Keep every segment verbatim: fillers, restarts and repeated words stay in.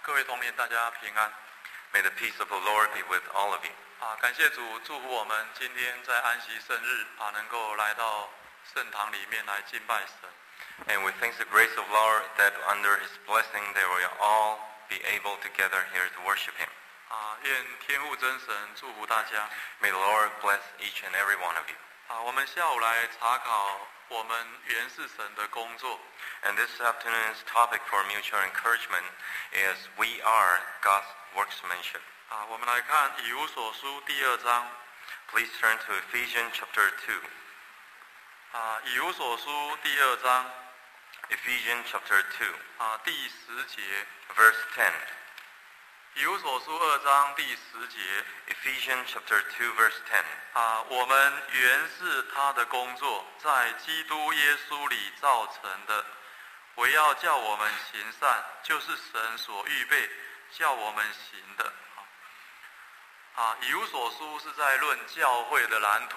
各位同龄大家平安。 May the peace of the Lord be with all of you. 啊，感谢主祝福我们今天在安息圣日啊，能够来到圣堂里面来敬拜神。 And we thank the grace of Lord that under His blessing they will all be able to gather here to worship Him. 啊，愿天父真神祝福大家。 May the Lord bless each and every one of you. 啊，我们下午来查考我们原是神的工作。 And this afternoon's topic for mutual encouragement is we are God's workmanship. 啊，我们来看以弗所书第二章。 Please turn to Ephesians chapter two. 啊，以弗所书第二章。 Ephesians chapter two, 啊，第十节。 verse ten. 以弗所书二章第十节。 Ephesians chapter two, verse ten. 啊，我们原是他的工作，在基督耶稣里造成的，为要叫我们行善，就是神所预备叫我们行的。啊，以弗所书是在论教会的蓝图。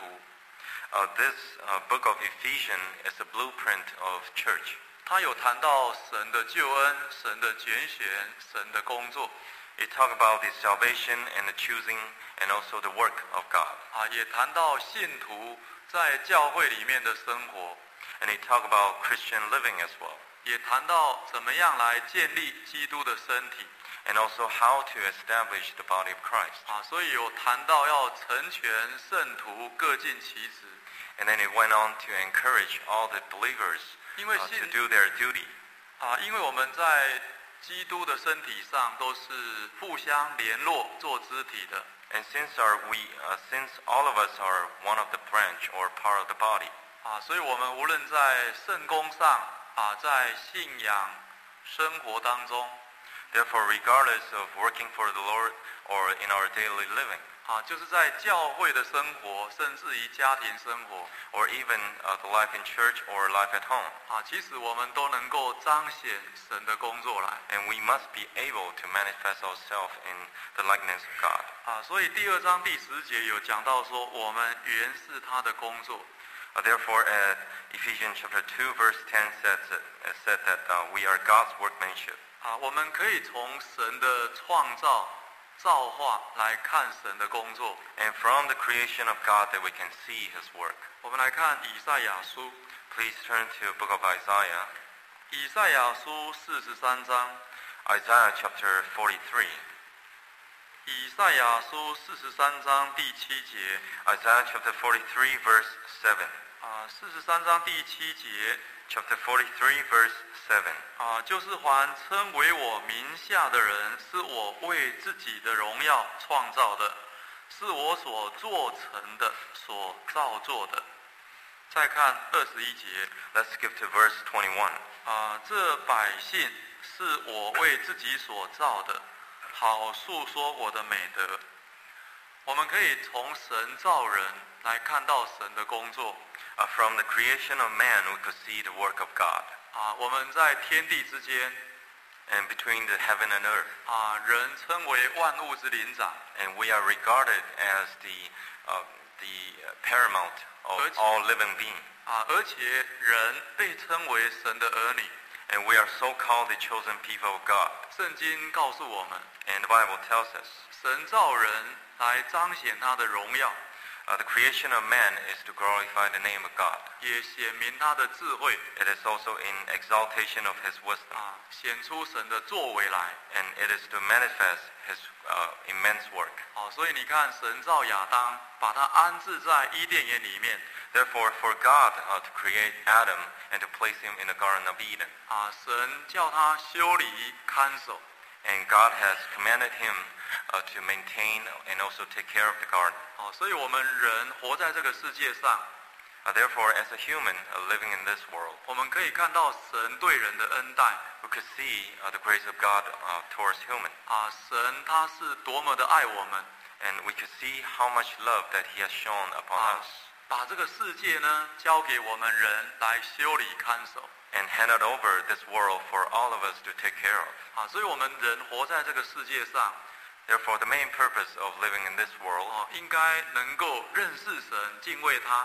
Uh, this uh, book of Ephesians is a blueprint of church. 他有谈到神的救恩、神的拣选、神的工作。 It talks about the salvation and the choosing and also the work of God. 啊，也谈到信徒在教会里面的生活。 And it talks about Christian living as well. 也谈到怎么样来建立基督的身体。 And also how to establish the body of Christ. 啊，所以有谈到要成全圣徒，各尽其职。 And then it went on to encourage all the believers uh, to do their duty. 啊，因为我们在基督的身体上都是互相联络做肢体的。 And since our, we, uh, since all of us are one of the branch or part of the body, 啊，所以我们无论在圣工上啊，在信仰生活当中， therefore regardless of working for the Lord or in our daily living, 啊，就是在教会的生活，甚至于家庭生活， or even uh, the life in church or life at home, 啊，其实我们都能够彰显神的工作来。 and we must be able to manifest ourselves in the likeness of God. 啊，所以第二章第十节有讲到说，我们原是他的工作。 Uh, therefore, uh, Ephesians chapter two, verse ten says that, uh, said that uh, we are God's workmanship. 啊，我们可以从神的创造、造化来看神的工作。 And from the creation of God that we can see His work. 我们来看以赛亚书， Please turn to the book of Isaiah, 以赛亚书四十三章， Isaiah chapter forty-three. 以赛亚书四十三章第七节。 Isaiah chapter forty-three, verse seven. 啊，四十三章第七节。 Chapter forty-three, verse seven. 啊，就是凡称为我名下的人，是我为自己的荣耀创造的，是我所做成的，所造作的。再看二十一节。 Let's skip to verse twenty-one. 啊，这百姓是我为自己所造的，好述说我的美德。我们可以从神造人来看到神的工作。 Uh, from the creation of man, we could see the work of God. 啊，我们在天地之间， And between the heaven and earth. 啊，人称为万物之灵长。 And we are regarded as the, uh, the paramount of all living beings. 啊，而且人被称为神的儿女。 And we are so called the chosen people of God. 圣经告诉我们， And the Bible tells us 神造人来彰显他的荣耀， uh, the creation of man is to glorify the name of God. 也显明他的智慧， It is also in exaltation of His wisdom. 啊，显出神的作为来。 And it is to manifest His uh, immense work. 哦，所以你看，神造亚当，把他安置在伊甸园里面， Therefore, for God uh, to create Adam and to place him in the Garden of Eden, 啊，神叫他修理看守， and God has commanded him uh, to maintain and also take care of the garden. 哦，所以我们人活在这个世界上， Uh, therefore, as a human uh, living in this world, 我们可以看到神对人的恩待， we could see uh, the grace of God uh, towards human, 啊，神他是多么的爱我们， and we could see how much love that He has shown upon 啊 us, 把这个世界呢交给我们人来修理看守， and handed over this world for all of us to take care of. 啊，所以我们人活在这个世界上， Therefore, the main purpose of living in this world, 哦，应该能够认识神，敬畏他，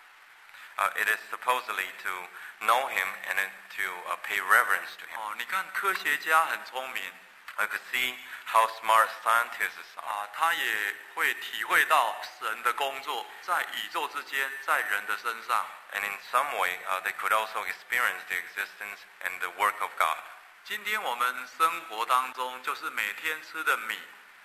uh, it is supposedly to know Him and then to uh, pay reverence to Him. 哦，你看科学家很聪明， I could see how smart scientists are. 啊，他也会体会到神的工作在宇宙之间，在人的身上。 And in some way, uh, they could also experience the existence and the work of God. 今天我们生活当中，就是每天吃的米，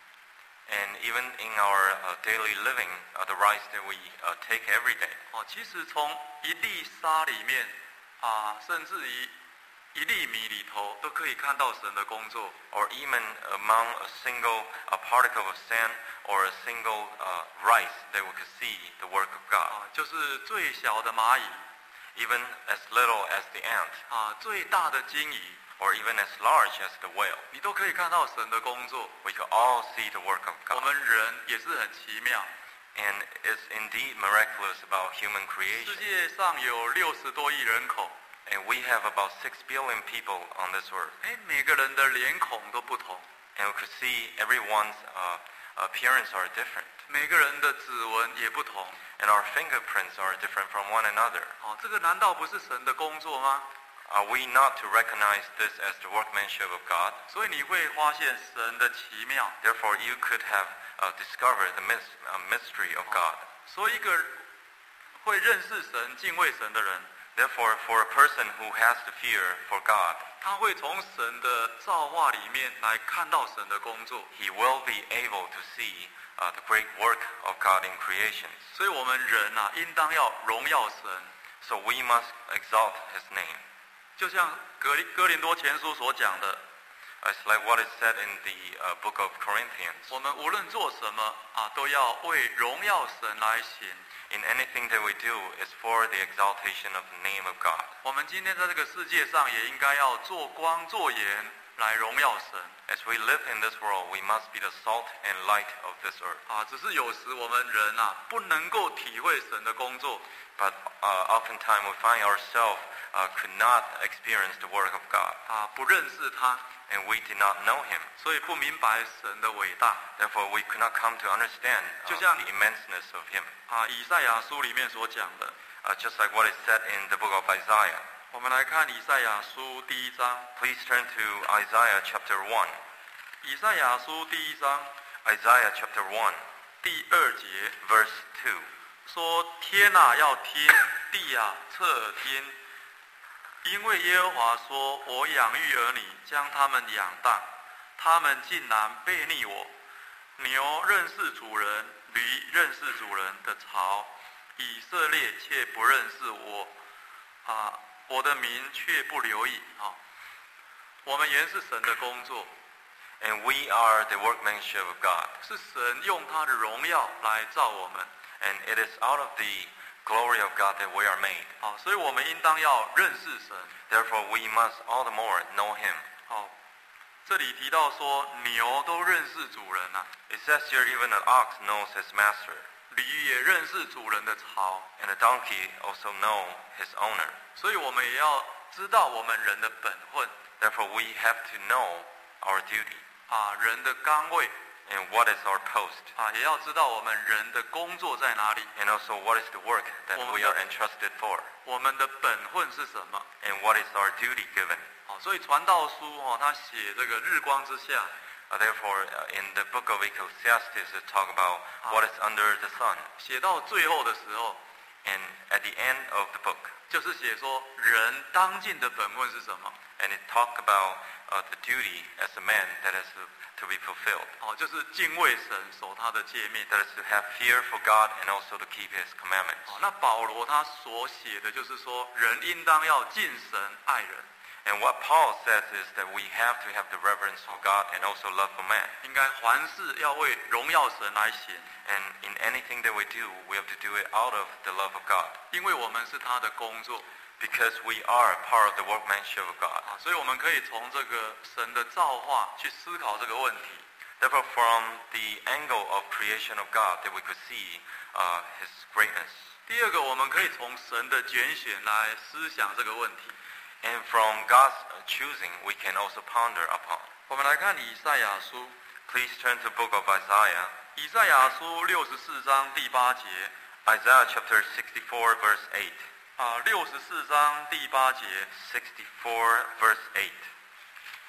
And even in our uh, daily living, uh, the rice that we uh, take every day, 哦，其实从一粒沙里面，啊，甚至于一粒米里头，都可以看到神的工作。 or even among a single a particle of sand or a single uh, rice, that we could see the work of God. 啊，就是最小的蚂蚁， Even as little as the ant, 啊，最大的鲸鱼， or even as large as the whale, 你都可以看到神的工作。 we could all see the work of 我 God. 们人也是很奇妙， And it's indeed miraculous about human 世 creation. 界上有六十多亿人口， And we have about six billion people on this earth. 哎，每个人的脸孔都不同， And we could see everyone's uh, appearance are different. 每个人的指纹也不同。 And our fingerprints are different from one another. 哦，这个难道不是神的工作吗？ Are we not to recognize this as the workmanship of God? 所以你会发现神的奇妙。 Therefore, you could have uh, discovered the mis- uh, mystery of God. 所以一个会认识神、敬畏神的人， Therefore, for a person who has the fear for God, 他会从神的造化里面来看到神的工作。 he will be able to see uh, the great work of God in creation. 所以我们人啊，应当要荣耀神。 So we must exalt his name. 就像格林哥林多前书所讲的， It's like what is said in the uh, book of Corinthians. 我们无论做什么啊，都要为荣耀神来行。 In anything that we do is for the exaltation of the name of God. 我们今天在这个世界上，也应该要做光做盐来荣耀神 As we live in this world, we must be the salt and light of this earth. 啊。只是有时我们人啊，不能够体会神的工作， But uh, oftentimes we find ourselves uh, could not experience the work of God, 啊，不认识他， and we did not know him. 所以不明白神的伟大 Therefore, we could not come to understand uh, 就像- the immenseness of him. 啊。以赛亚书里面所讲的， Uh, just like what is said in the book of Isaiah. 我们来看以赛亚书第一章。 Please turn to Isaiah chapter one. 以赛亚书第一章 Isaiah chapter one, 第二节 verse two. 说：天啊，要听；地啊，侧耳听。因为耶和华说：我养育儿女，将他们养大，他们竟然背逆我。牛认识主人，驴认识主人的槽，以色列却不认识我，啊，我的民却不留意。啊，我们原是神的工作， And we are the workmanship of God. 是神用他的荣耀来造我们。 And it is out of the glory of God that we are made. 好，所以我们应当要认识神。 Therefore, we must all the more know him. 好，这里提到说牛都认识主人啊， It says here even an ox knows his master, 驴也认识主人的槽， and a donkey also know his owner. 所以我们也要知道我们人的本分 Therefore, we have to know our duty 啊，人的岗位 and what is our post, 啊，也要知道我们人的工作在哪里， and also what is the work that we are entrusted for, 我们的本分是什么。 and what is our duty given. 好，所以传道书哦，他写这个日光之下， Uh, therefore, uh, in the book of Ecclesiastes, it talks about what is under the sun. 写到最后的时候， And at the end of the book, 就是写说人当尽的本分是什么？ and it talks about uh, the duty as a man that is to, to be fulfilled. 好，就是敬畏神，守他的诫命。 That is to have fear for God and also to keep His commandments. 好，那保罗他所写的就是说，人应当要敬神爱人， And what Paul says is that we have to have the reverence for God and also love for man. 应该凡事要为荣耀神来行， And in anything that we do, we have to do it out of the love of God. 因为我们是他的工作 Because we are part of the workmanship of God. 啊，所以我们可以从这个神的造化去思考这个问题。 Therefore, from the angle of creation of God, that we could see uh, His greatness. 第二个，我们可以从神的拣选来思想这个问题。 And from God's choosing, we can also ponder upon. 我们来看以赛亚书， Please turn to the book of Isaiah. 以赛亚书六十四章第八节 Isaiah chapter sixty-four, verse eight. 啊，六十四章第八节， sixty-four, verse eight.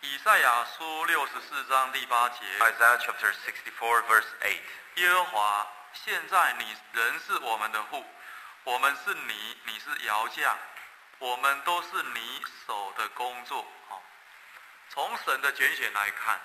以赛亚书六十四章第八节， Isaiah chapter sixty-four, verse eight. 耶和华，现在你仍是我们的父，我们是你，你是窑匠，我们都是你手的工作。哦，从神的拣选来看，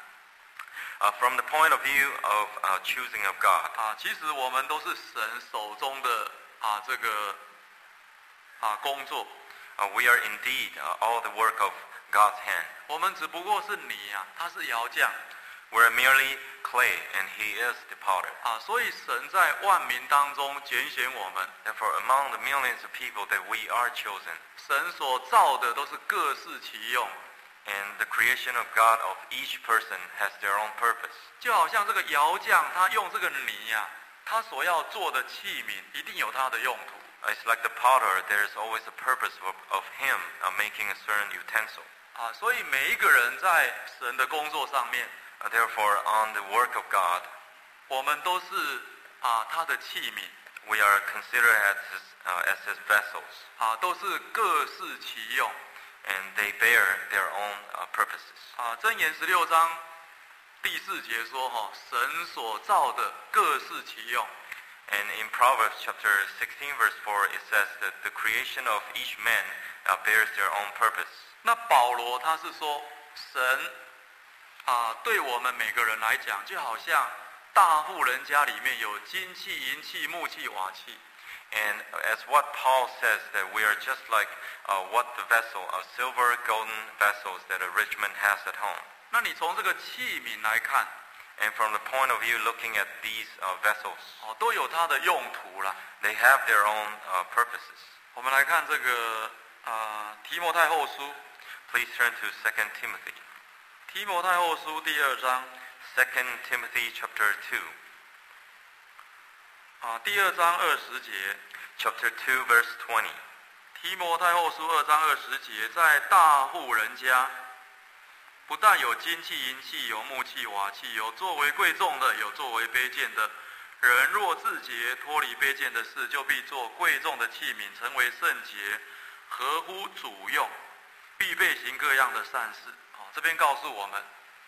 Uh, from the point of view of uh, choosing of God, 啊，其实我们都是神手中的啊这个啊工作， uh, we are indeed uh, all the work of God's hand. 我们只不过是泥啊，他是窑匠 We're merely clay, and He is the potter. 啊，所以神在万民当中拣选我们， Therefore, among the millions of people that we are chosen, 神所造的都是各适其用， and the creation of God of each person has their own purpose. 就好像这个窑匠他用这个泥呀、啊，他所要做的器皿一定有它的用途。 It's like the potter, there is always a purpose of, of him uh, making a certain utensil. 啊，所以每一个人在神的工作上面， Uh, therefore, on the work of God, 我们都是啊他的器皿 we are considered as his, uh, as his vessels, 啊，都是各适其用 and they bear their own uh, purposes. 啊。箴言十六章第四节说哈、哦，神所造的各适其用。 And in Proverbs chapter sixteen, verse four, it says that the creation of each man uh, bears their own purpose. 那保罗他是说，神啊对我们每个人来讲，就好像大户人家里面有金器、银器、木器、瓦器。 And as what Paul says, that we are just like uh, what the vessel, uh, silver, golden vessels that a rich man has at home. 那你从这个器皿来看， And from the point of view looking at these uh, vessels, 哦，都有它的用途啦。 they have their own uh, purposes. 我们来看这个啊提摩太后书， Please turn to Second Timothy. 提摩太后书第二章 Second Timothy chapter two. 啊第二章二十节， Chapter two, verse twenty. 提摩太后书二章二十节，在大户人家，不但有金器、银器，有木器、瓦器，有作为贵重的，有作为卑贱的。人若自洁，脱离卑贱的事，就必做贵重的器皿，成为圣洁，合乎主用，必备行各样的善事。哦，这边告诉我们，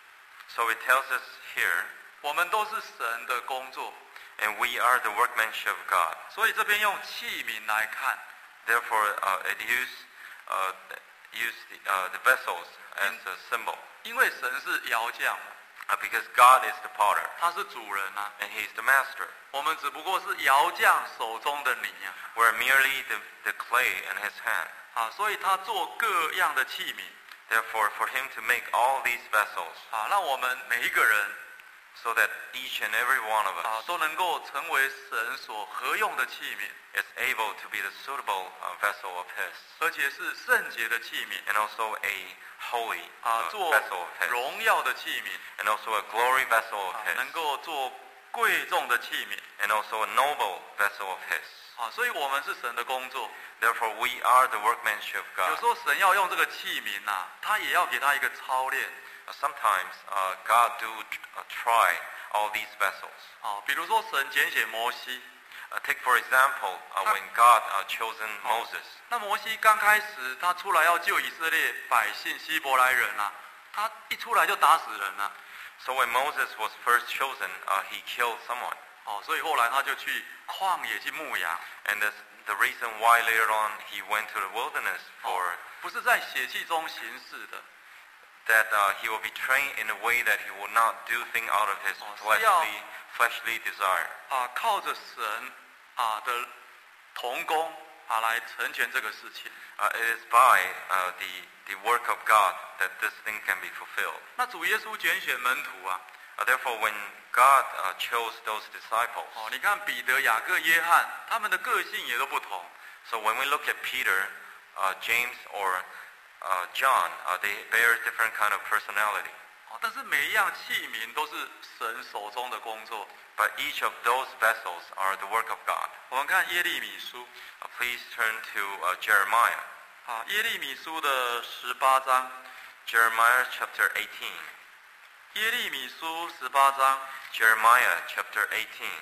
So it tells us here, 我们都是神的工作， and we are the workmanship of God. 所以这边用器皿来看， Therefore, uh, it use, uh, use the, uh, the vessels as a symbol. 因为神是窑匠， Uh, because God is the potter, 他是主人啊， and He is the master. 我们只不过是窑匠手中的泥啊， We're merely the, the clay in His hand. 啊，所以他做各样的器皿， Therefore, for Him to make all these vessels, 啊，让我们每一个人 so that each and every one of 啊 us 都能够成为神所合用的器皿， is able to be the suitable uh, vessel of His, 而且是圣洁的器皿， and also a holy 啊， uh, 做 vessel of His, 荣耀的器皿， and also a glory vessel of 啊， His, 能够做贵重的器皿， and also a noble vessel of His. 啊，所以我们是神的工作。 Therefore, we are the workmanship of 有 God. 时候神要用这个器皿呐、他也要给他一个操练。 Uh, Sometimes uh, God do uh, try all these vessels. 啊，比如说神拣选摩西， Uh, take for example, uh, when God uh, chosen Moses. 那摩西刚开始他出来要救以色列百姓希伯来人啊，他一出来就打死人了、 So when Moses was first chosen, uh, he killed someone. 哦，所以后来他就去旷野去牧羊， And that's the reason why later on he went to the wilderness 哦 for 不是在血气中行事的， that uh, he will be trained in a way that he will not do things out of his Oh, fleshly, fleshly desire. 啊，靠着神啊的同工啊来成全这个事情。 Uh, it is by uh, the, the work of God that this thing can be fulfilled. 那主耶稣拣选门徒啊， Uh, therefore, when God uh, chose those disciples, 哦，你看彼得、雅各、约翰，他们的个性也都不同。 so when we look at Peter, uh, James, or uh, John, uh, they bear different kind of personality. 哦，但是每一样器皿都是神手中的工作。 But each of those vessels are the work of God. 我们看耶利米书 Uh, please turn to uh, Jeremiah. 啊，耶利米书的十八章， Jeremiah chapter eighteen. 耶利米书十八章 Jeremiah chapter eighteen.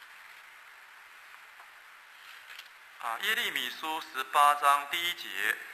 啊，耶利米书十八章第一节，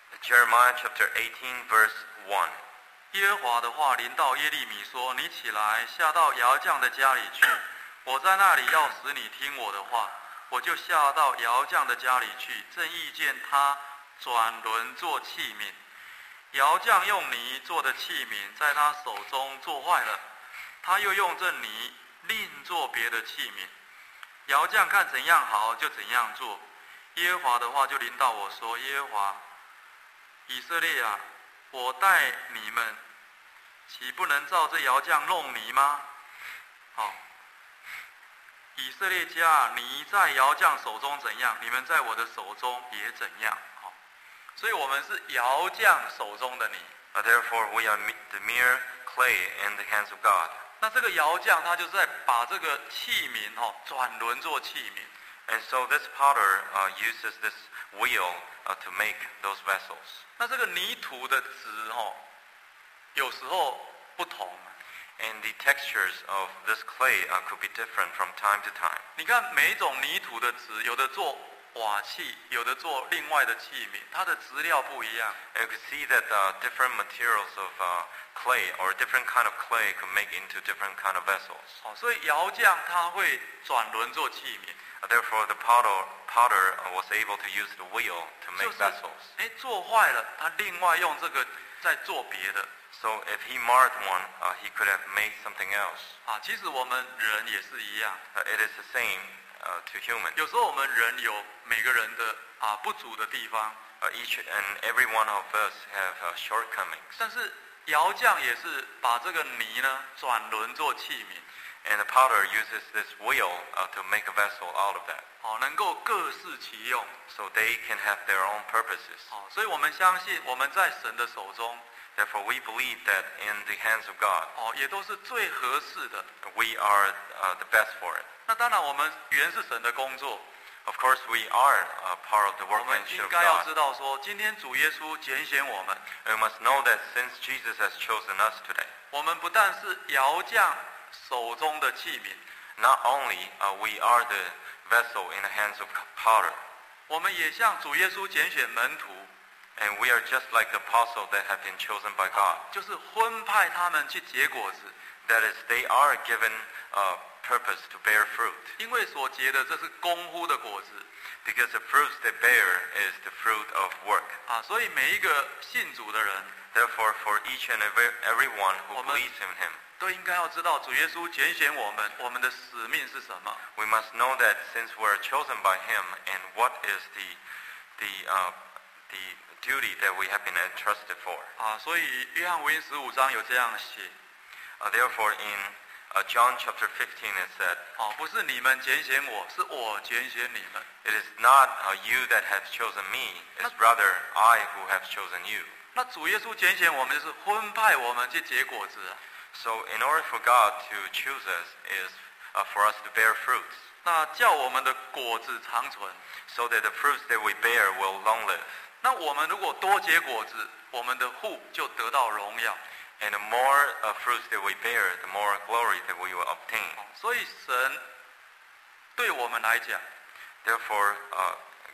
Jeremiah chapter eighteen, verse one. 耶和华的话临到耶利米说：“你起来，下到窑匠的家里去。我在那里要使你听我的话。我就下到窑匠的家里去，正遇见他转轮做器皿。窑匠用泥做的器皿在他手中做坏了，他又用这泥另做别的器皿。窑匠看怎样好，就怎样做。耶和华的话就临到我说：耶和华以色列啊，我待你们，岂不能照这窑匠弄泥吗？好，以色列家，你在窑匠手中怎样，你们在我的手中也怎样。好，所以我们是窑匠手中的泥。 Uh, therefore, we are the mere clay in the hands of God. 那这个窑匠他就是在把这个器皿哦转轮做器皿。 And so this potter uh, uses this wheel uh, to make those vessels. 那这个泥土的质哦，有时候不同。 And the textures of this clay uh, could be different from time to time. 你看每一种泥土的质，有的做瓦器，有的做另外的器皿，它的质料不一样。 And you could see that uh, different materials of uh, clay or different kind of clay could make into different kind of vessels. 哦，所以窑匠他会转轮做器皿。 Uh, therefore, the potter, potter uh, was able to use the wheel to 就 make 是 vessels. 哎做坏了，他另外用这个再做别的。 So if he marred one, uh, he could have made something else. 啊，其实我们人也是一样。 Uh, it is the same uh, to human. 有时候我们人有每个人的啊不足的地方。 Uh, each and every one of us have uh, shortcomings. 但是窑匠也是把这个泥呢转轮做器皿。 And the potter uses this wheel uh, to make a vessel out of that. 哦，能够各适其用。 So they can have their own purposes. 哦，所以我们相信我们在神的手中， Therefore, we believe that in the hands of God, 哦，也都是最合适的。 we are uh, the best for it. 那当然，我们原是神的工作， Of course, we are uh, part of the 我们 workmanship 应 of 该要 God. 知道说，今天主耶稣拣选我们， And we must know that since Jesus has chosen us today, 我们不但是窑匠手中的器皿， not only uh, we are the vessel in the hands of potter, 我们也像主耶稣拣选门徒， and we are just like the apostle that have been chosen by God. 就是分派他们去结果子， That is, they are given uh, purpose to bear fruit. 因为所结的这是功夫的果子 Because the fruits they bear is the fruit of work. 啊，所以每一个信主的人 Therefore, for each and every, everyone who Amen. believes in him, 都应该要知道主耶稣拣选我们，我们的使命是什么。 we must know that since we are chosen by him, and what is the, the, uh, the duty that we have been entrusted for. 啊，所以约翰福音十五章有这样写， Uh, therefore, in uh, John chapter fifteen, it said, 哦，不是你们拣选我，是我拣选你们。 it is not uh, you that have chosen me, it's rather I who have chosen you. 那主耶稣拣选我们，就是分派我们去结果子啊。 So in order for God to choose us is uh, for us to bear fruits, 那叫我们的果子长存。 so that the fruits that we bear will long live. 那我们如果多结果子，我们的父就得到荣耀。 And the more uh, fruits that we bear, the more glory that we will obtain. 所以神对我们来讲， Therefore, uh,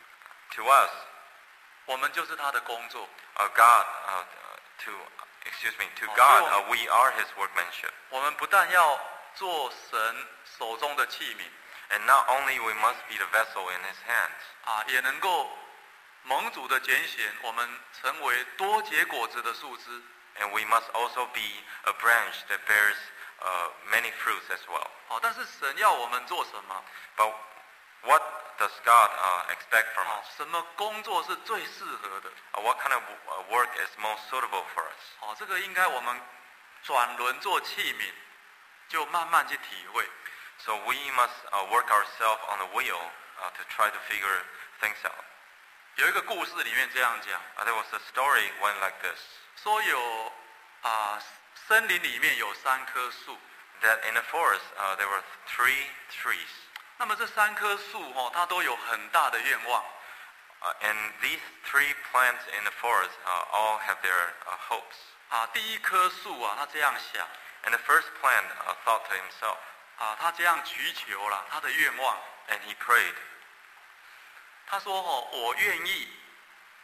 to us, 我们就是他的工作。 uh, God, uh, to excuse me, to Oh, God, so- uh, we are His workmanship. 我们不但要做神手中的器皿 And not only we must be the vessel in His hands, 啊，也能够蒙主的拣选，我们成为多结果子的树枝。 and we must also be a branch that bears uh, many fruits as well. 好，但是神要我们做什么？ But what does God uh, expect from 好， us? 什么工作是最适合的？ Uh, what kind of uh, work is most suitable for us? 好，这个应该我们转轮做器皿，就慢慢去体会。 So we must uh, work ourselves on the wheel uh, to try to figure things out. 有一个故事里面这样讲， Uh, there was a story went like this, 说有啊、森林里面有三棵树， that in a forest uh, there were three trees. 那么这三棵树哦，它都有很大的愿望。 Uh, and these three plants in the forest uh, all have their uh, hopes. 啊，第一棵树啊，他这样想 And the first plant uh, thought to himself, 啊，他这样祈求了他的愿望。 and he prayed. 他说：“哦，我愿意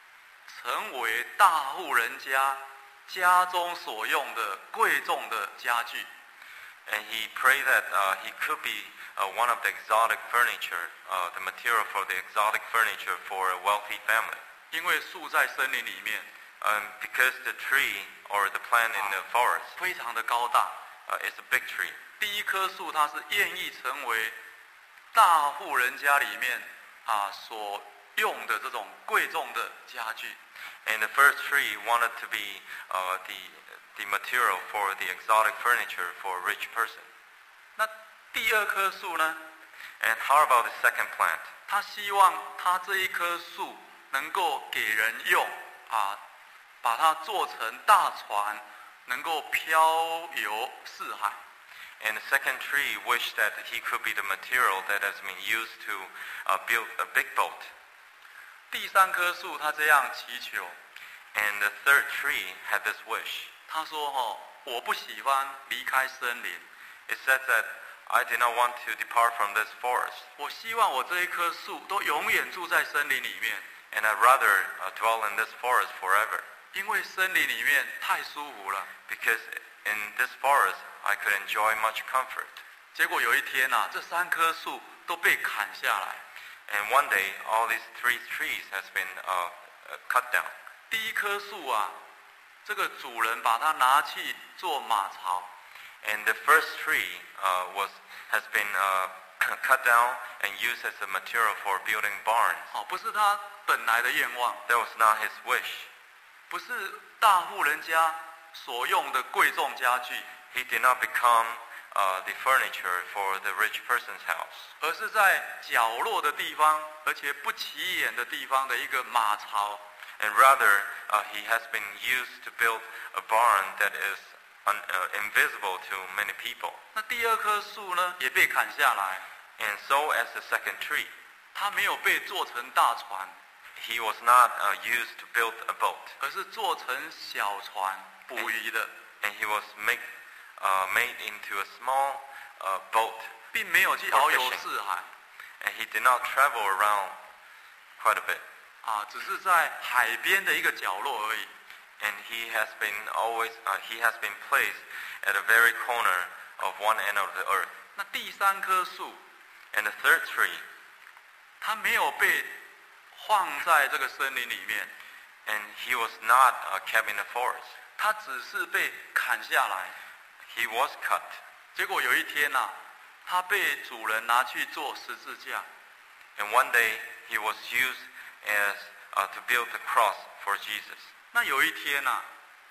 成为大户人家家中所用的贵重的家具。 And he prayed that uh, he could be uh, one of the exotic furniture, uh, the material for the exotic furniture for a wealthy family. 因为树在森林里面 Um, because the tree or the plant in the forest 非常的高大， uh, is a big tree. 第一棵树它是愿意成为大户人家里面啊所用的这种贵重的家具。 And the first tree wanted to be uh, the, the material for the exotic furniture for a rich person. 那第二棵树呢？ And how about the second plant? 他希望他这一棵树能够给人用啊，把它做成大船，能够漂游四海。 And the second tree wished that he could be the material that has been used to uh, build a big boat. 第三棵树他这样祈求， And the third tree had this wish. 他说：“哦，我不喜欢离开森林， It said that I did not want to depart from this forest, 我希望我这一棵树都永远住在森林里面， and I'd rather uh, dwell in this forest forever. 因为森林里面太舒服了。 Because in this forest, I could enjoy much comfort. ” 结果有一天啊，这三棵树都被砍下来。 And one day, all these three trees has been uh, uh, cut down. 第一棵树啊，这个主人把它拿去做马槽。 And the first tree uh, was has been uh, cut down and used as a material for building barns. 哦，不是他本来的愿望， That was not his wish. 不是大户人家所用的贵重家具， He did not become uh, the furniture for the rich person's house. 而是在角落的地方，而且不起眼的地方的一个马槽。 And rather, uh, he has been used to build a barn that is un, uh, invisible to many people. 那第二棵树呢，也被砍下来， And so as the second tree, 它没有被做成大船， he was not uh, used to build a boat. 而是做成小船捕鱼的， And he was make, uh, made into a small uh, boat. 并没有去遨游四海 And he did not travel around quite a bit. 啊，只是在海边的一个角落而已。 And he has been always, uh, he has been placed at a very corner of one end of the earth. 那第三棵树， And the third tree, 它没有被放在这个森林里面， and he was not uh, kept in the forest. 它只是被砍下来。 He was cut. 结果有一天呐、啊，它被主人拿去做十字架。 And one day he was used as uh, to build the cross for Jesus. 那有一天呐、啊，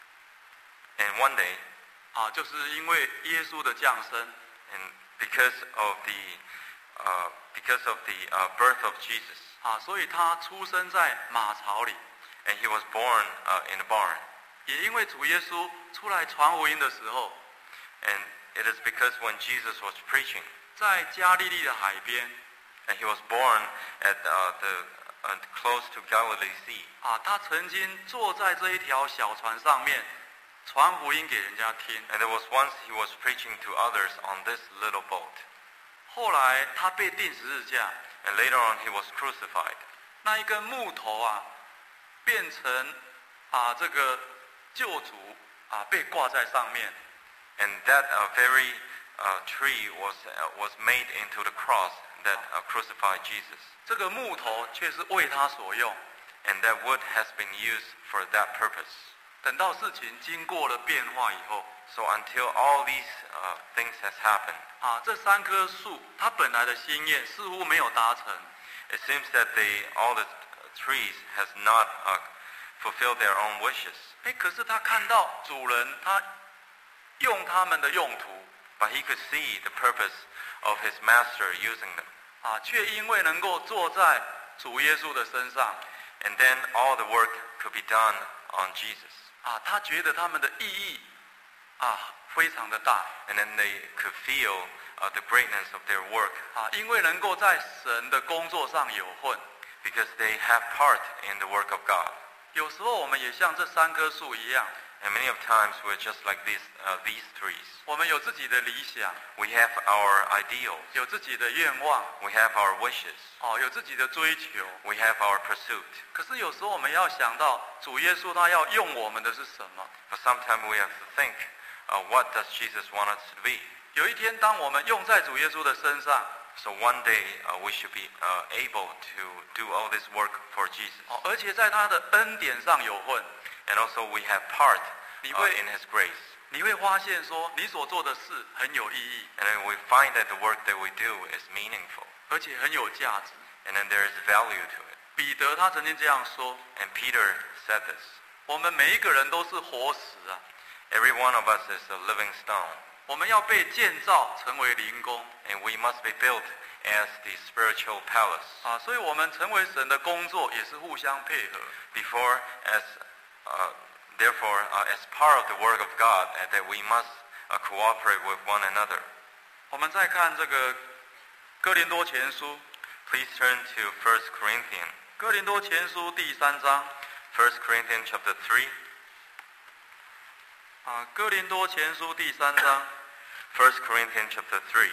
And one day, 啊，就是因为耶稣的降生， and because of the uh, because of the uh, birth of Jesus, 啊，所以他出生在马槽里。 and he was born uh, in a barn. 也因为主耶稣出来传福音的时候， And it is because when Jesus was preaching, 在加利利的海边， and he was born at uh, the uh, close to Galilee Sea, 啊，他曾经坐在这一条小船上面，传福音给人家听。 and there was once he was preaching to others on this little boat. 后来他被钉十字架， And later on he was crucified. 那一根木头啊，变成啊这个救主啊被挂在上面。 And that uh, very uh, tree was uh, was made into the cross that uh, crucified Jesus. 这个木头却是为他所用。 And that wood has been used for that purpose. 等到事情经过了变化以后， So until all these uh, things has happened, 啊，这三棵树它本来的心愿似乎没有达成， it seems that they all the trees has not uh, fulfilled their own wishes. 哎，可是他看到主人他用他们的用途， But he could see the purpose of his master using them. 啊，却因为能够坐在主耶稣的身上， And then all the work could be done on Jesus. 啊，他觉得他们的意义啊非常的大， And then they could feel uh, the greatness of their work 啊，因为能够在神的工作上有份。 because they have part in the work of God. 有时候我们也像这三棵树一样， And many of times we're just like these, uh, these trees. 我们有自己的理想， We have our ideals. 有自己的愿望， We have our wishes. 哦，有自己的追求。 We have our pursuit. 可是有时候我们要想到，主耶稣他要用我们的是什么？ But sometimes we have to think, uh, what does Jesus want us to be? 有一天，当我们用在主耶稣的身上， So one day uh, we should be uh, able to do all this work for Jesus. 哦，而且在他的恩典上有份， And also we have part 你 uh, 会 in His grace. 你会发现说，你所做的事很有意义， And then we find that the work that we do is meaningful. 而且很有价值。 And then there is value to it. 彼得他曾经这样说 And Peter said this. 我们每一个人都是活石啊， Every one of us is a living stone. 我们要被建造成为灵宫 And we must be built as the spiritual palace. 啊，所以我们成为神的工作也是互相配合。 Before, as, uh, therefore, uh, as part of the work of God, uh, that we must uh, cooperate with one another. 我们再看这个哥林多前书， Please turn to First Corinthians. 哥林多前书第三章 First Corinthians chapter three. 啊，哥林多前书第三章 First Corinthians chapter three.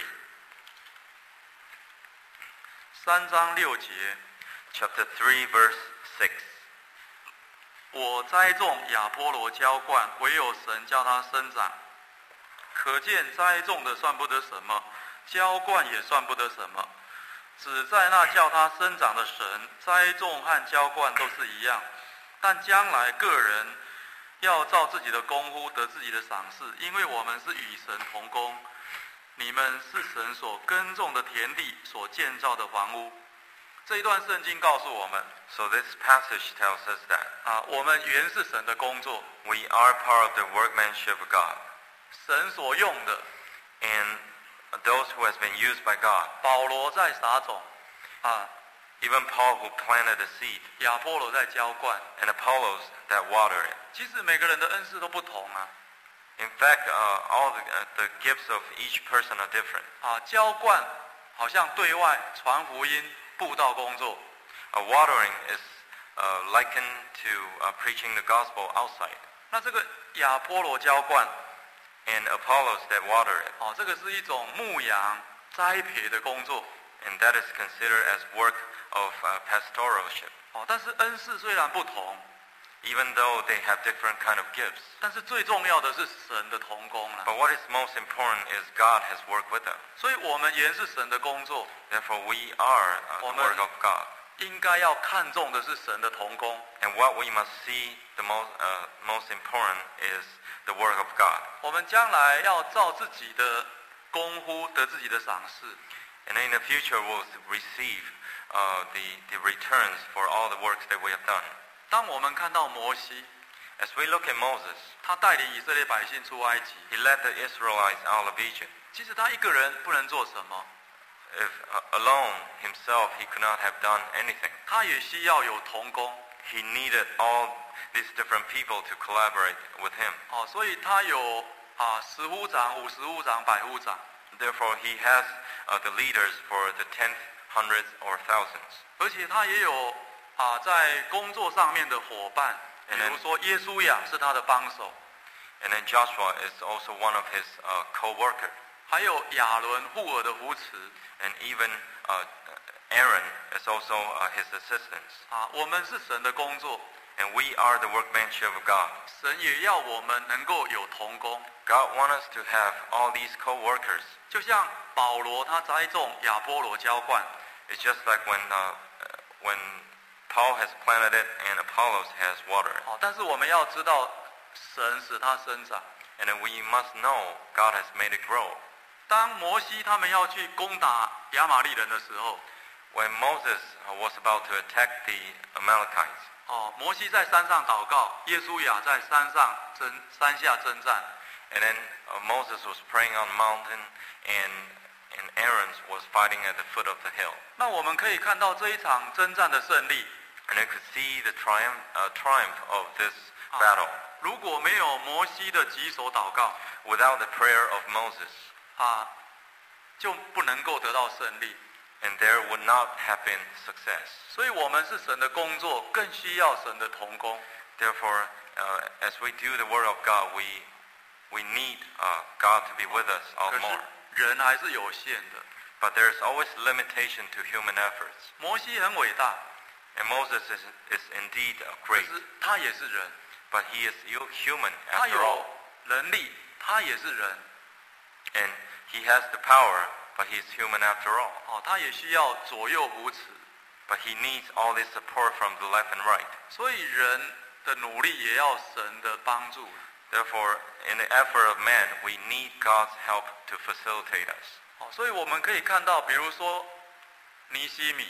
三章六节， Chapter three, verse six. 我栽种，亚波罗浇灌，唯有神叫它生长。可见栽种的算不得什么，浇灌也算不得什么，只在那叫它生长的神。栽种和浇灌都是一样，但将来个人要照自己的功夫得自己的赏赐，因为我们是与神同工。你们是神所耕种的田地，所建造的房屋。这一段圣经告诉我们， So this passage tells us that 啊，我们原是神的工作， we are part of the workmanship of God. 神所用的。 And those who has been used by God. 保罗在撒种，啊， Even Paul who planted the seed. 亚波罗在浇灌。 And Apollos that watered it. 其实每个人的恩赐都不同啊， In fact, uh, all the, uh, the gifts of each person are different. 啊，浇灌好像对外传福音、布道工作， Uh, watering is uh, likened to uh, preaching the gospel outside. 那这个亚波罗浇灌， And Apollos that water it. 哦，这个是一种牧养、栽培的工作， And that is considered as work of uh, pastoralship. 哦，但是恩赐虽然不同， Even though they have different kind of gifts. 但是最重要的是神的同工了。 But what is most important is God has worked with them. 所以我们原是神的工作， Therefore, we are uh, the Amen. work of God. 应该要看重的是神的同工。 And what we must see the most, uh, most important is the work of God. 我们将来要照自己的功夫得自己的赏赐。 And in the future, we'll receive uh, the, the returns for all the works that we have done. 当我们看到摩西， As we look at Moses, 他带领以色列百姓出埃及， he led the Israelites out of Egypt. 其实他一个人不能做什么， If uh, alone himself, he could not have done anything. 他也需要有同工。 He needed all these different people to collaborate with him. 哦，所以他有啊十夫长、五十夫长、百夫长， Therefore, he has uh, the leaders for the tenth, hundreds, or thousands. 而且他也有啊在工作上面的伙伴，比 Amen. 如说耶稣亚是他的帮手， And then Joshua is also one of his uh, co-workers. 还有亚伦、户尔的扶持 And even uh, Aaron is also uh, his assistants. 啊。我们是神的工作， And we are the workmanship of God. 神也要我们能够有同工。 God wants us to have all these co-workers. 就像保罗他栽种，亚波罗浇灌， It's just like when, uh, when Paul has planted it and Apollos has watered it. 哦，但是我们要知道，神使它生长。 And then we must know God has made it grow. 当摩西他们要去攻打亚玛利人的时候， When Moses uh, was about to attack the Amalekites, 哦，摩西在山上祷告，耶稣亚在山上征山下征战。 and then uh, Moses was praying on the mountain, and, and Aaron was fighting at the foot of the hill. 那我们可以看到这一场征战的胜利。 And you could see the triumph, uh, triumph of this 啊 battle. 如果没有摩西的举手祷告， Without the prayer of Moses, 啊，就不能够得到胜利。 and there would not have been success. 所以我们是神的工作，更需要神的同工。 Therefore, uh, as we do the Word of God, we we need uh, God to be with us all 可 the more. 是人还是有限的。 But there's always limitation to human efforts. 摩西很伟大， And Moses is, is indeed uh, 可 great, 是他也是人， but he is hu- human 他 after all. 有能力，他也是人， And he has the power, but he is human after all. 哦，他也需要左右扶持， But he needs all this support from the left and right. 所以人的努力也要神的帮助。 Therefore, in the effort of man, we need God's help to facilitate us. 哦，所以我们可以看到，比如说尼希米，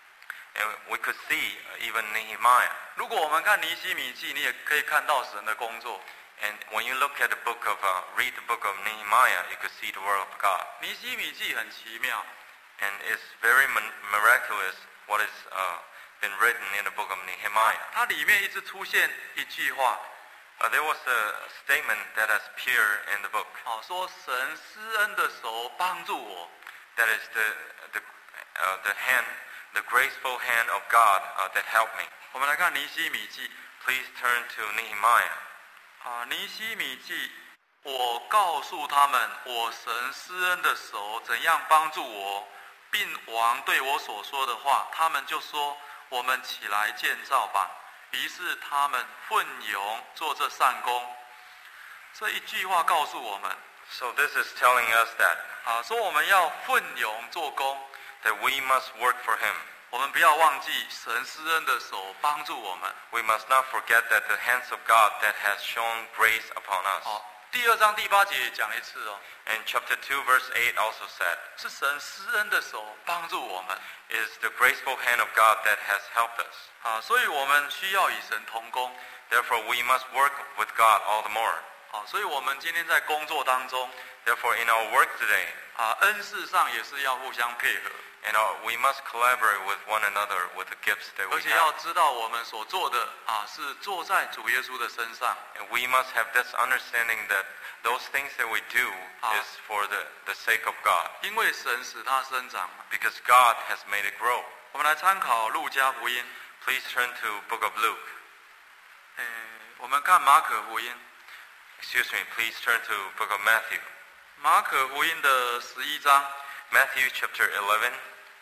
And we could see uh, even Nehemiah. 如果我们看尼希米记，你也可以看到神的工作。 And when you look at the book of, uh, read the book of Nehemiah, you could see the word of God. 尼希米记很奇妙， And it's very min- miraculous what is uh, been written in the book of Nehemiah. 它里面一直出现一句话， Uh, there was a statement that has appeared in the book. 哦，说神施恩的手帮助我。 That is the the uh, the hand, the graceful hand of God uh, that helped me. 我们来看尼希米记， Please turn to Nehemiah. 啊，尼希米记，我告诉他们，我神施恩的手怎样帮助我，并王对我所说的话，他们就说：我们起来建造吧。于是他们奋勇做这善工。这一句话告诉我们， So this is telling us that 啊，说我们要奋勇做工， that we must work for Him. 我们不要忘记神施恩的手帮助我们。 We must not forget that the hands of God that has shown grace upon us. 哦，第二章第八节也讲一次哦， And chapter two, verse eight also said, 是神施恩的手帮助我们。 "Is the graceful hand of God that has helped us." 啊，所以我们需要与神同工。 Therefore, we must work with God all the more. 啊，所以我们今天在工作当中， Therefore, in our work today, 啊，恩赐上也是要互相配合， and our, we must collaborate with one another with the gifts that 而 we 且要 have. 知道我们所做的啊，是做在主耶稣的身上。 And we must have this understanding that those things that we do Ah. is for the, the sake of God, 因为神使它生长嘛。 because God has made it grow. 我们来参考路加福音， Please turn to book of Luke. 诶，我们看马可福音， Excuse me, please turn to book of Matthew. 马可福音的十一章， Matthew chapter eleven.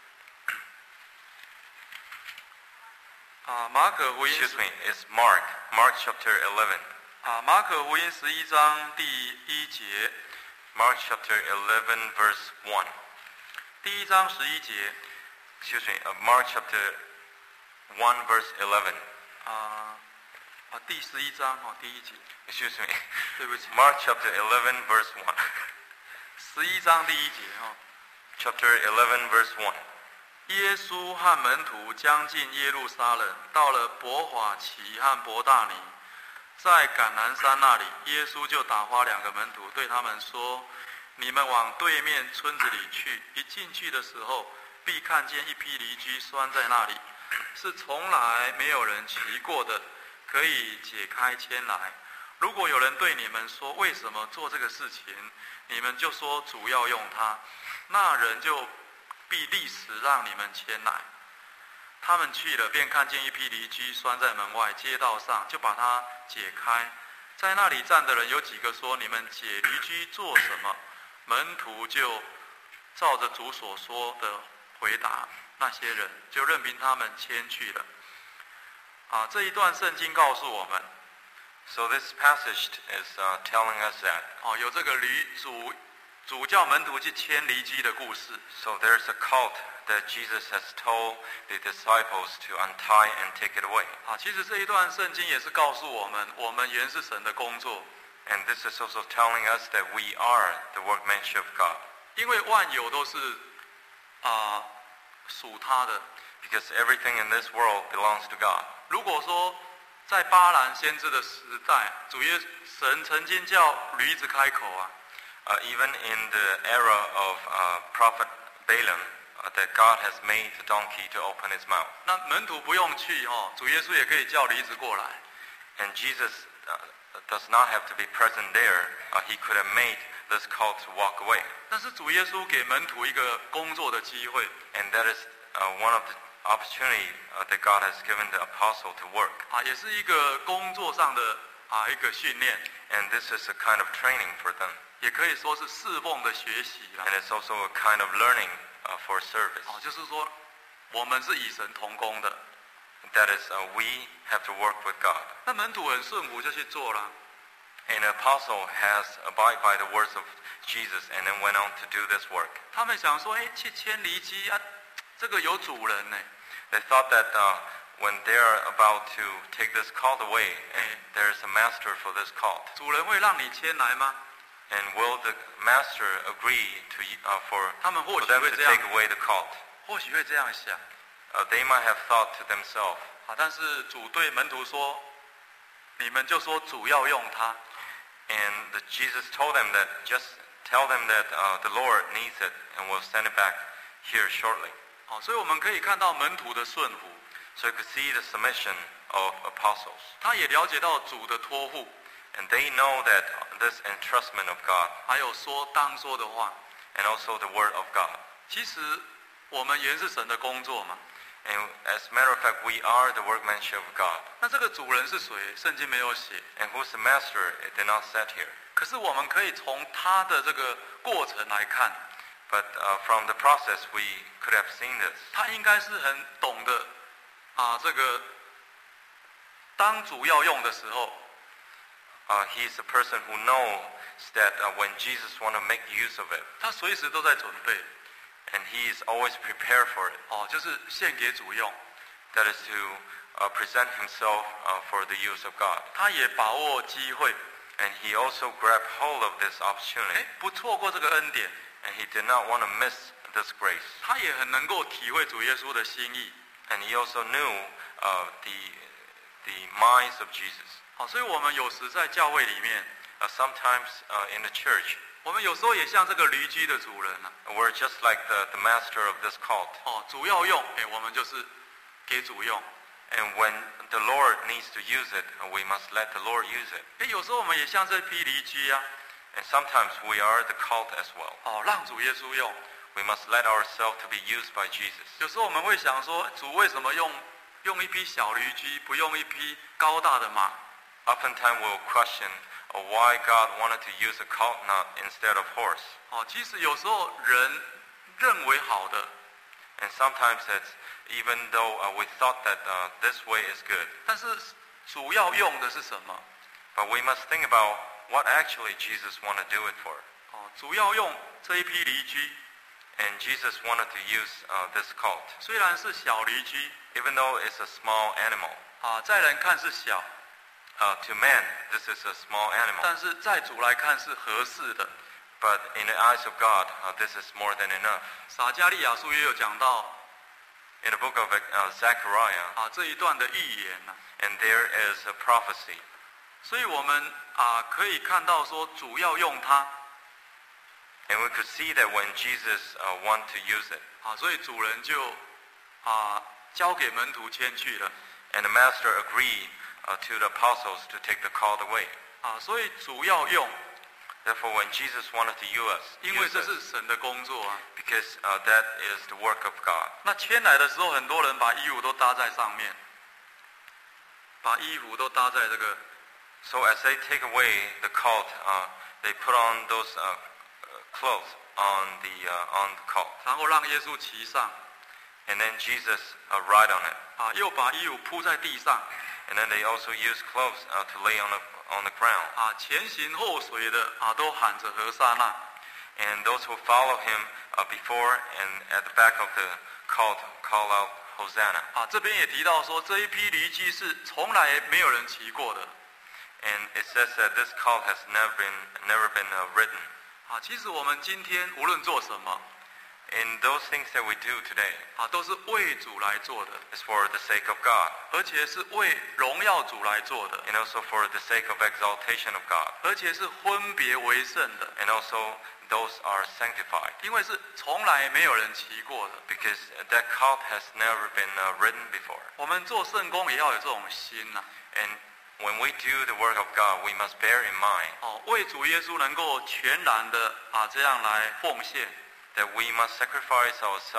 啊，马可福音 Excuse me, it's Mark. Mark chapter eleven. 啊，马可福音十一章第一节， Mark chapter eleven, verse one. 第一章十一节， Excuse me, uh, Mark chapter one, verse eleven. 啊啊，第十一章哦，第一节， Excuse me, 对不起， Mark chapter eleven, verse one. 十一章第一节哦。 Chapter eleven, verse one. 耶稣和门徒将近耶路撒冷，到了伯法其和伯大尼，在橄榄山那里，耶稣就打发两个门徒，对他们说：“你们往对面村子里去，一进去的时候，必看见一匹驴驹拴在那里，是从来没有人骑过的，可以解开牵来。如果有人对你们说为什么做这个事情，你们就说主要用它，那人就必立时让你们前来。”他们去了，便看见一匹驴驹拴在门外街道上，就把它解开。在那里站的人有几个说：“你们解驴驹做什么？”门徒就照着主所说的回答，那些人就任凭他们牵去了。啊，这一段圣经告诉我们， So this passage is uh, telling us that. 哦，有这个驴主主叫门徒去牵驴驹的故事。 So there's a cult that Jesus has told the disciples to untie and take it away. 啊，其实这一段圣经也是告诉我们，我们原是神的工作， And this is also telling us that we are the workmanship of God. 因为万有都是啊属他的。 Because everything in this world belongs to God. 如果说在巴兰先知的时代，主耶神曾经叫驴子开口啊， Uh, even in the era of uh, prophet Balaam, uh, that God has made the donkey to open its mouth. 那门徒不用去哦，主耶稣也可以叫驴子过来。 And Jesus uh, does not have to be present there. Uh, he could have made this cult to walk away. 但是主耶稣给门徒一个工作的机会， And that is uh, one of the opportunity uh, that God has given the apostle to work. 啊，也是一个工作上的啊一个训练， And this is a kind of training for them. 也可以说是侍奉的学习啦。 And it's also a kind of learning uh, for service. 哦，就是说我们是与神同工的。 That is, uh, we have to work with God. 那门徒很顺服就去做了。 An apostle has abided by the words of Jesus and then went on to do this work. 他们想说，哎，去牵犁机啊，这个有主人呢。 They thought that uh, when they're about to take this cult away, and there's a master for this cult. 主人会让你牵来吗？ And will the master agree to uh, for, 他们或 for 许 them 会 to 这样， take away the cult? 或许会这样想。 Uh, they might have thought to themselves. 啊，但是主对门徒说，你们就说主要用他。 And the, Jesus told them that just tell them that uh, the Lord needs it and will send it back here shortly. 好，所以我们可以看到门徒的顺服， So you could see the submission of apostles. 他也了解到主的托付， And they know that this entrustment of God 还有说当说的话。 and also the word of God. 其实我们原是神的工作嘛。 And as a matter of fact, we are the workmanship of God. 那这个主人是谁？圣经没有写。 And who's the master? It did not set here. 可是我们可以从他的这个过程来看， But uh, from the process, we could have seen this. 他应该是很懂得啊，这个当主要用的时候， Uh, he's a person who knows that uh, when Jesus want to make use of it, 他随时都在准备。 and he is always prepared for it. 哦，就是献给主用。 That is to uh, present himself uh, for the use of God. 他也把握机会， And he also grabbed hold of this 哎 opportunity, ， 不错过这个恩典。 and he did not want to miss this grace. 他也很能够体会主耶稣的心意。 And he also knew uh, the, the minds of Jesus. 好，所以我们有时在教会里面， Uh, sometimes uh, in the church, 我们有时候也像这个驴驹的主人啊。 we're just like the, the master of this cult. 哦，主要用，哎，我们就是给主用。 And when the Lord needs to use it, uh, we must let the Lord use it. 哎，有时候我们也像这批驴驹啊。 And sometimes we are the cult as well. 哦，让主耶稣用。 We must let ourselves to be used by Jesus. 有时候我们会想说，主为什么用用一匹小驴驹，不用一匹高大的马？ Oftentimes we'll question uh, why God wanted to use a cult nut instead of horse. 哦，其实有时候人认为好的， And sometimes it's even though uh, we thought that uh, this way is good. 但是主要用的是什么？ But we must think about what actually Jesus wanted to do it for. 哦，主要用这一批驴驹， And Jesus wanted to use uh, this cult. 虽然是小驴驹， Even though it's a small animal, 啊，在人看是小， uh, to man this is a small animal. 但是在主来看是合适的。 But in the eyes of God, uh, this is more than enough. 撒迦利亚书也有讲到 In the book of uh, Zechariah, 啊这一段的预言呐、 and there is a prophecy. 所以我们啊可以看到说主要用它 And we could see that when Jesus uh, wanted to use it, 啊，所以主人就啊交给门徒牵去了 and the master agreed uh, to the apostles to take the cult away. 啊，所以主要用， Therefore, when Jesus wanted to use us, 因为 use 这 us 是神的工作啊。 because uh, that is the work of God. 那牵来的时候，很多人把衣服都搭在上面，把衣服都搭在这个 So as they take away the cult, uh, they put on those uh, clothes on the uh, on the cult, 然后让耶稣骑上 and then Jesus uh, ride on it, 啊，又把衣服铺在地上 and then they also use clothes uh, to lay on the on the ground. 啊，前行后随的啊，都喊着和撒那 And those who follow him uh, before and at the back of the cult call out Hosanna. 啊。这边也提到说，这一批驴驹是从来没有人骑过的 And it says that this cult has never been never been uh, ridden. 啊。其实我们今天无论做什么 In those things that we do today, 啊，都是为主来做的， is for the sake of God, 而且是为荣耀主来做的， and also for the sake of exaltation of God, 而且是分别为圣的， and also those are sanctified. 因为是从来没有人骑过的。 Because that cult has never been uh, ridden before. 我们做圣工也要有这种心呐、 And when we do the work of God, we must bear in mind 哦，为主耶稣能够全然的啊这样来奉献， that we must sacrifice ourselves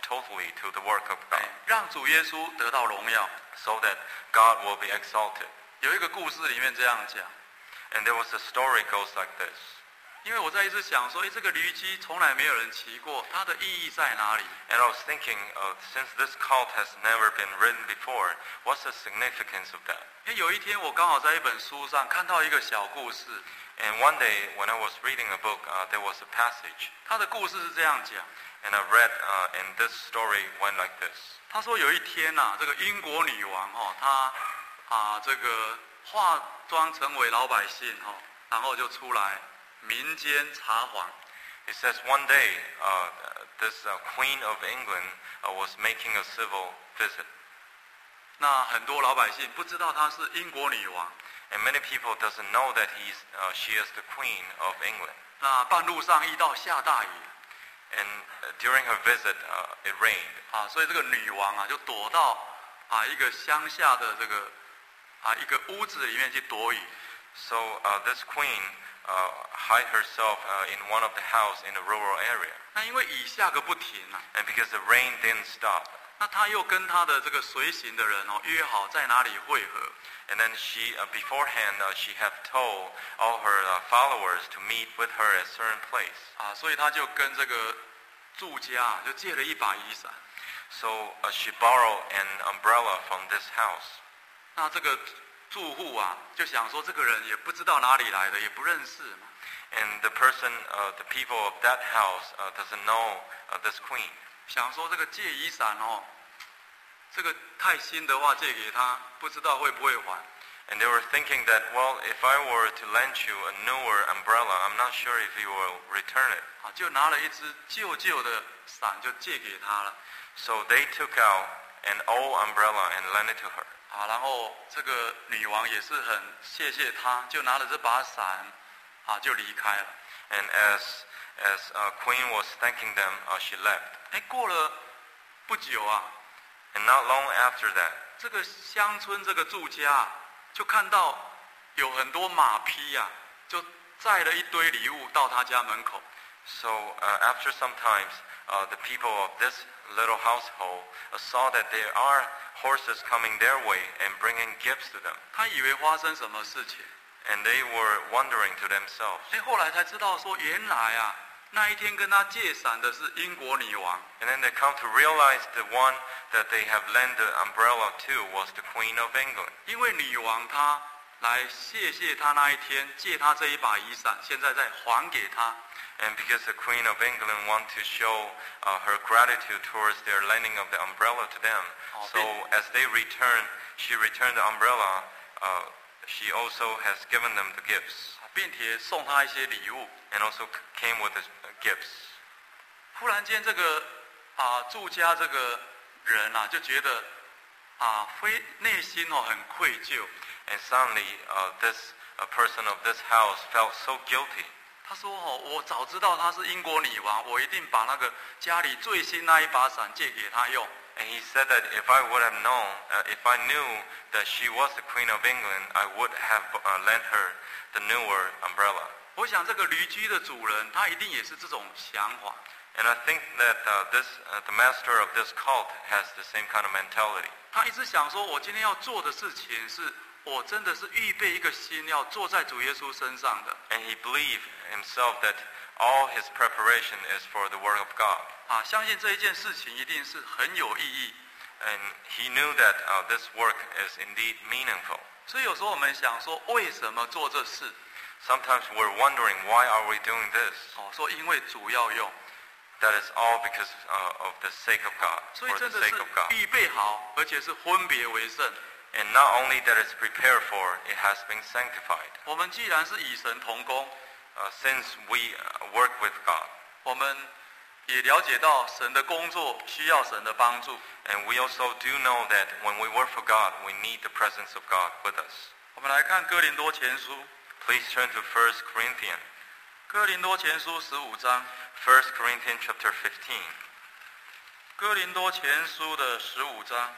totally to the work of 哎 God, 让主耶稣得到荣耀。 so that God will be exalted. 有一个故事里面这样讲， And there was a story goes like this. 因为我在一直想说，哎，这个驴驹从来没有人骑过，它的意义在哪里？ And I was thinking, uh, since this cult has never been written before, what's the significance of that? 哎，有一天我刚好在一本书上看到一个小故事， And one day, when I was reading a book, uh, there was a passage, 他的故事是这样讲， and I read, uh, and this story went like this. 他说有一天呐、啊，这个英国女王哦，她啊这个化妆成为老百姓哦，然后就出来民间查访。 It says one day, uh, this uh, Queen of England uh, was making a civil visit. 那很多老百姓不知道她是英国女王， And many people doesn't know that he's, uh, she is the Queen of England. 那半路上遇到下大雨 And uh, during her visit, uh, it rained. 啊，所以这个女王啊就躲到啊一个乡下的这个啊一个屋子里面去躲雨。 So uh, this queen uh, hid herself uh, in one of the house in a rural area. 那因为雨下个不停啊， And because the rain didn't stop, 那她又跟她的这个随行的人哦约好在哪里会合。 and then she, uh, beforehand, uh, she had told all her uh, followers to meet with her at a certain place. 啊，所以他就跟这个住家啊就借了一把雨伞。 So uh, she borrowed an umbrella from this house. 那这个住户啊就想说，这个人也不知道哪里来的，也不认识嘛。 And the person, uh, the people of that house uh, doesn't know uh, this queen. 想说这个借雨伞哦，这个太新的话借给他，不知道会不会还。 And they were thinking that, well, if I were to lend you a newer umbrella, I'm not sure if you will return it. 啊，就拿了一只旧旧的伞就借给他了。 So they took out an old umbrella and lent it to her. 啊，然后这个女王也是很谢谢他，就拿了这把伞，啊就离开了。 And as as uh, Queen was thanking them, uh, she left. 哎，过了不久啊， And not long after that, 这个乡村这个住家啊就看到有很多马匹呀、啊，就载了一堆礼物到他家门口。 so uh, after some times, uh, the people of this little household uh, saw that there are horses coming their way and bringing gifts to them. 他以为发生什么事情， And they were wondering to themselves. 哎，后来才知道说，原来啊，那一天跟他借伞的是英国女王。 And then they come to realize the one that they have lent the umbrella to was the Queen of England. 因为女王她来谢谢他那一天借他这一把雨伞，现在再还给他。 And because the Queen of England want to show uh, her gratitude towards their lending of the umbrella to them, Oh, so big. as they return, she returned the umbrella. Uh, she also has given them the gifts, 并且送他一些礼物。 and also c- came with the uh, gifts. 忽然间，这个啊住家这个人啊，就觉得啊非内心哦很愧疚。 And suddenly, uh, this uh, person of this house felt so guilty. 他说哦，我早知道她是英国女王，我一定把那个家里最新那一把伞借给她用。 And he said that if I would have known, uh, if I knew that she was the Queen of England, I would have uh, lent her the newer umbrella. 我想这个驴驹的主人，他一定也是这种想法。 And I think that uh, this, uh, the master of this cult has the same kind of mentality. 他一直想说，我今天要做的事情是，我真的是预备一个心，要坐在主耶稣身上的。 And he believed himself that all his preparation is for the Word of God. 啊，相信这一件事情一定是很有意义。 And he knew that uh, this work is indeed meaningful. 所以有时候我们想说，为什么做这事？ Sometimes we're wondering, why are we doing this? 哦，说因为主要用， That is all because uh, of the sake of God, 所以 for the 真的 sake 是 of God. 预备好，而且是分别为圣。 And not only that it's prepared for, it has been sanctified. 我们既然是与神同工， Uh, since we uh, work with God, 我们也了解到神的工作需要神的帮助。 and we also do know that when we work for God, we need the presence of God with us. 我们来看哥林多前书， Please turn to First Corinthians. 哥林多前书十五章， First Corinthians chapter fifteen. 哥林多前书的十五章。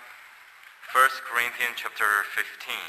First Corinthians chapter fifteen.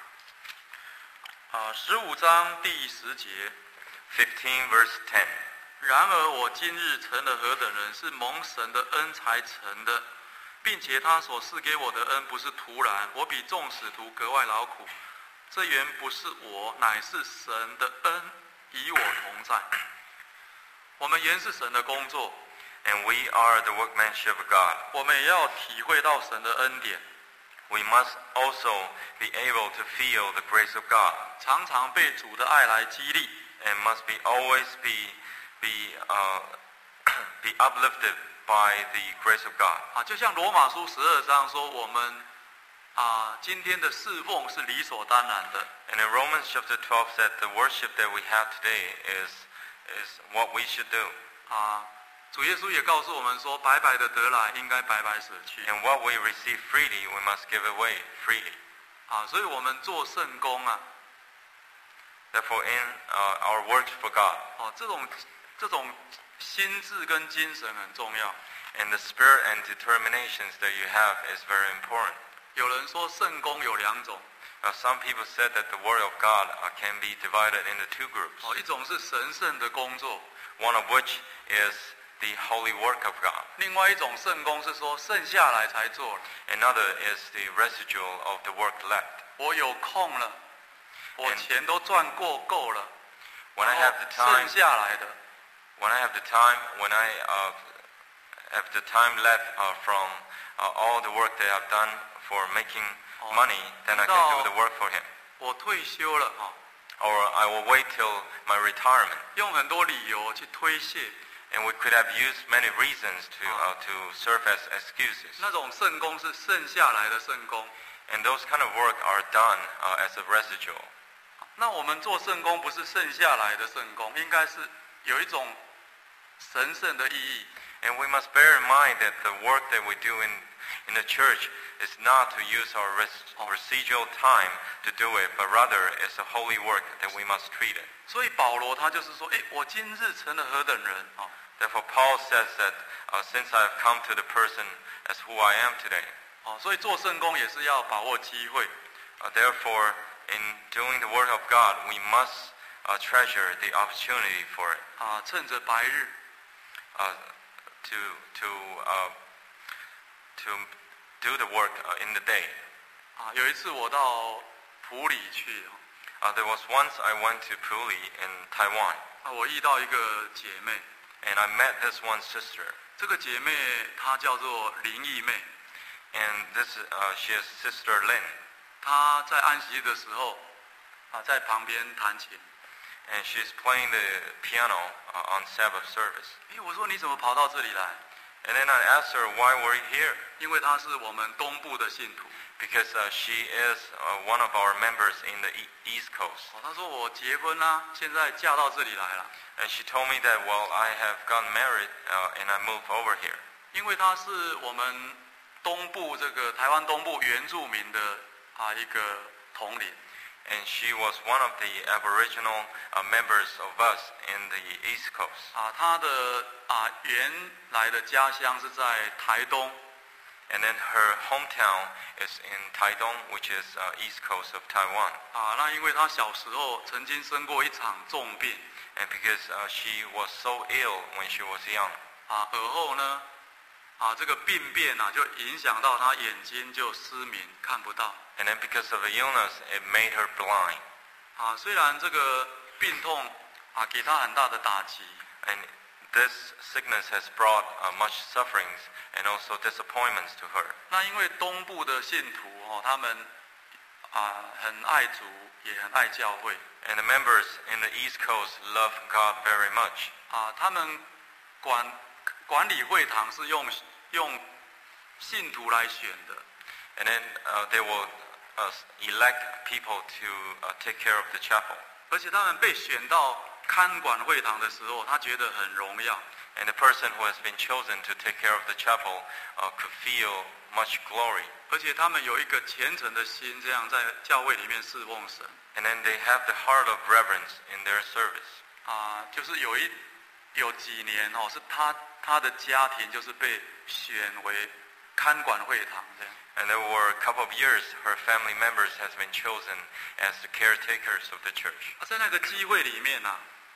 啊，十五章第十节， fifteen verse ten. 然而我今日成了何等人，是蒙神的恩才成的，并且他所赐给我的恩不是突然，我比众使徒格外劳苦。这原不是我，乃是神的恩与我同在。我们原是神的工作， And we are the workmanship of God. 我们也要体会到神的恩典， We must also be able to feel the grace of God 常常被主的爱来激励， and must be always be be uh, be uplifted by the grace of God. 啊，就像罗马书十二章说，我们啊今天的侍奉是理所当然的。 And in Romans chapter twelve said the worship that we have today is is what we should do. 啊，主耶稣也告诉我们说，白白的得来，应该白白舍去。 And what we receive freely, we must give away freely. 啊，所以我们做圣工啊， Therefore, in uh, our works for God, 哦，这种这种心智跟精神很重要。 and the spirit and determinations that you have is very important. 有人说圣工有两种， Now, some people said that the word of God uh, can be divided into two groups. 哦，一种是神圣的工作， One of which is the holy work of God. 另外一种圣工是说剩下来才做了。 Another is the residual of the work left. 我有空了，我 And- 钱都赚过够了， When I 然 have 后 the time, 剩下来的， when I have the time, when I uh, have the time left uh, from uh, all the work that I've done for making Oh. money, then I can No. do the work for Him. 我退休了哈、 Or I will wait till my retirement. 用很多理由去推卸， And we could have used many reasons to uh, to serve as excuses. 那种圣工是剩下来的圣工。 And those kind of work are done uh, as a residual. 那我们做圣工不是剩下来的圣工，应该是有一种神圣的意义。 And we must bear in mind that the work that we do in, in the church is not to use our res- residual time to do it, but rather it's a holy work that we must treat it. 所以保罗他就是说，哎，我今日成了何等人啊！ Therefore, Paul says that uh, since I've come to the person as who I am today, 哦，所以做圣工也是要把握机会， uh, therefore, in doing the work of God, we must uh, treasure the opportunity for it, 啊，趁着白日， uh, to to uh, to do the work uh, in the day. 啊，有一次我到普里去， Uh, there was once I went to Puli in Taiwan, 啊，我遇到一个姐妹， and I met this one sister, 这个姐妹她叫做林义妹， and this uh, she is Sister Lin, 她在安息日的时候，啊，在旁边弹琴。 and she's playing the piano uh, on Sabbath service. 哎，我说你怎么跑到这里来？ And then I asked her, why were you here? 因为她是我们东部的信徒。 Because uh, she is uh, one of our members in the e- East Coast. 哦，她说我结婚啦，现在嫁到这里来了。 And she told me that, well, I have gotten married uh, and I moved over here. 因为她是我们东部这个台湾东部原住民的啊一个统领。 And she was one of the Aboriginal uh, members of us in the East Coast. 啊，她的啊原来的家乡是在台东。 And then her hometown is in Taidong, which is uh, east coast of Taiwan. 啊，那因为她小时候曾经生过一场重病， And because uh, she was so ill when she was young, 啊，而后呢，啊这个病变啊就影响到她眼睛就失明，看不到。 and then because of the illness, it made her blind. 啊，虽然这个病痛啊给她很大的打击， And this sickness has brought uh, much sufferings and also disappointments to her. 那因为东部的信徒哦，他们啊很爱主，也很爱教会 And the members in the East Coast love God very much. 啊，他们管管理会堂是用用信徒来选的 And then uh, they will uh, elect people to uh, take care of the chapel. 而且他们被选到看管会堂的时候，他觉得很荣耀 And the person who has been chosen to take care of the chapel uh, could feel much glory. 而且他们有一个虔诚的心，这样在教会里面侍奉神 And then they have the heart of reverence in their service. 啊，就是有一有几年哦，是他他的家庭就是被选为看管会堂这样。 And there were a couple of years her family members has been chosen as the caretakers of the church. 啊，在那个机会里面呢、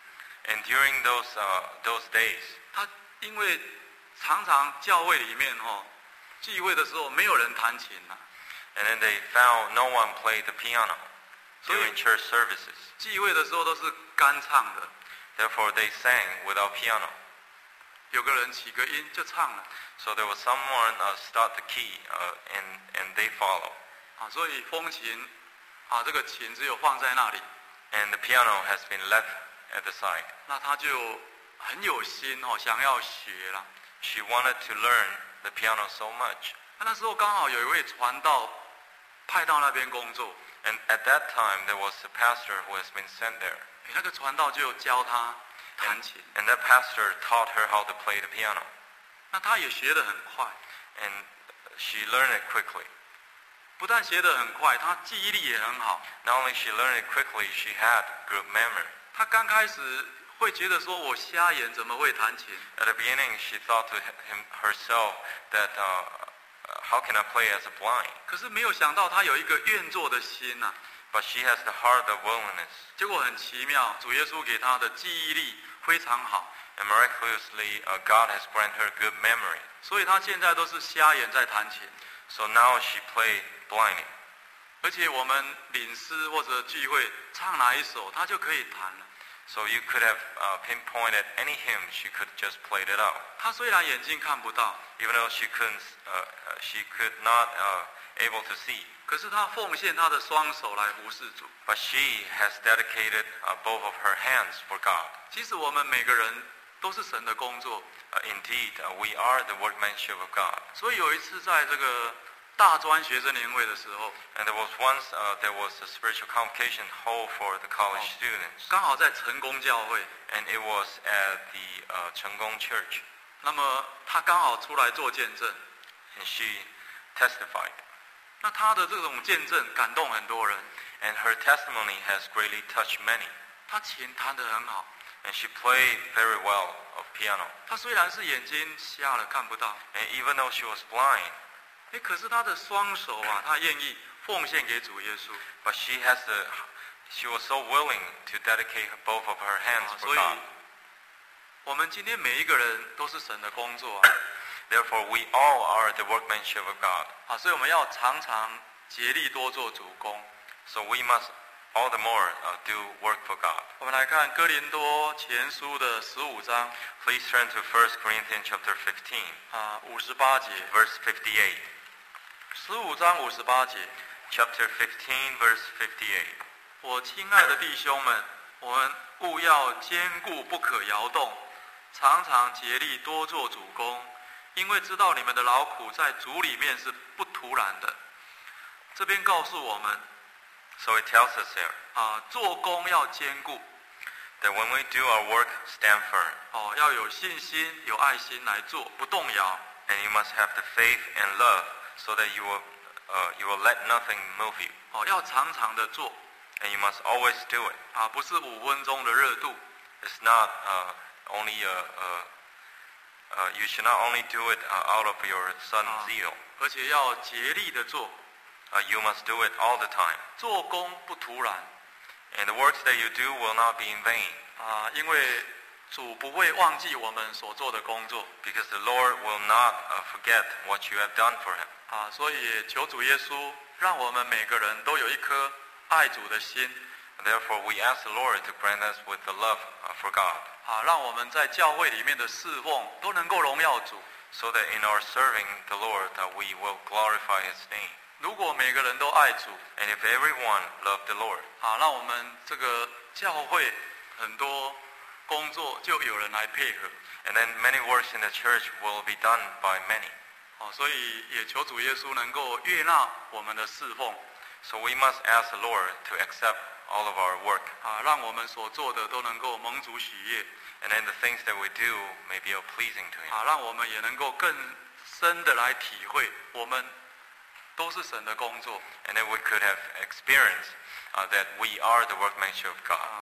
And during those uh, those days, 他因为常常教会里面哦聚会的时候没有人弹琴啊， and then they found no one played the piano during church services. 聚会的时候都是干唱的， Therefore, they sang without piano. 有个人起个音就唱了 So there was someone uh, start the key, uh, and and they follow. 啊，所以风琴啊这个琴只有放在那里， And the piano has been left at the side. 那他就很有心哦想要学啦。 She wanted to learn the piano so much. 那那时候刚好有一位传道派到那边工作， And at that time, there was a pastor who has been sent there. 诶那个传道就教他弹琴， And that pastor taught her how to play the piano. 那他也学得很快， And she learned it quickly. 不但学得很快，他记忆力也很好。 Not only she learned it quickly, she had good memory. 他刚开始会觉得说，我瞎眼怎么会弹琴？ At the beginning, she thought to him, herself that, uh, how can I play as a blind? 可是没有想到他有一个愿做的心呐、啊。 But she has the heart of willingness. 结果很奇妙，主耶稣给他的记忆力非常好， And miraculously, uh, God has granted her good memory. 所以他现在都是瞎眼在弹琴。 So now she played blindly. 而且我们领诗或者聚会唱哪一首，他就可以弹了。 So you could have uh, pinpointed any hymn, she could just played it out. 他虽然眼睛看不到， Even though she couldn't, uh, uh, she could not uh, able to see. 可是他奉献他的双手来服侍主。 But she has dedicated uh, both of her hands for God. 其实我们每个人都是神的工作， Uh, indeed, uh, we are the workmanship of God. 所以有一次在这个大专学生年会的时候， And there was once uh, there was a spiritual convocation held for the college students, 刚好在成功教会， and it was at the uh, Chenggong Church, 那么他刚好出来做见证， and she testified. 那他的这种见证感动很多人， And her testimony has greatly touched many. 他琴弹得很好， And she played very well of piano. 他虽然是眼睛瞎了看不到， And even though she was blind, 哎，可是他的双手啊，他愿意奉献给主耶稣， but she has the, she was so willing to dedicate both of her hands 啊 for 所以 God. 我们今天每一个人都是神的工作啊， Therefore, we all are the workmanship of God. 啊，所以我们要常常竭力多做主工。 So we must all the more uh, do work for God. 我们来看哥林多前书的十五章 Please turn to First Corinthians chapter fifteen, 啊五十八节， verse fifty-eight. 十五章五十八节。 Chapter fifteen, verse fifty-eight. 我亲爱的弟兄们，我们务要坚固，不可摇动，常常竭力多做主工，因为知道你们的劳苦在主里面是不突然的。这边告诉我们 So it tells us here 啊，做工要坚固 that when we do our work, stand firm. 哦，要有信心、有爱心来做，不动摇。 And you must have the faith and love so that you will, uh, you will let nothing move you. 哦，要常常的做 And you must always do it. 啊，不是五分钟的热度 It's not uh, only, uh, uh, uh, you should not only do it uh, out of your sudden Ah. zeal. 而且要竭力的做， Uh, you must do it all the time. 做工不突然 And the works that you do will not be in vain, 啊，因为主不会忘记我们所做的工作 because the Lord will not uh, forget what you have done for Him. 啊，所以也求主耶稣让我们每个人都有一颗爱主的心 Therefore, we ask the Lord to grant us with the love uh, for God, 啊，让我们在教会里面的侍奉都能够荣耀主。 so that in our serving the Lord, that we will glorify His name. 如果每个人都爱主 And if everyone loved the Lord, 啊，让我们这个教会很多工作就有人来配合 and then many works in the church will be done by many. 啊，所以也求主耶稣能够悦纳我们的侍奉 So we must ask the Lord to accept all of our work, 啊，让我们所做的都能够蒙主喜悦 and then the things that we do may be pleasing to Him. 啊，让我们也能够更深的来体会我们都是神的工作。 And then we could have experienced uh, that we are the workmanship of God.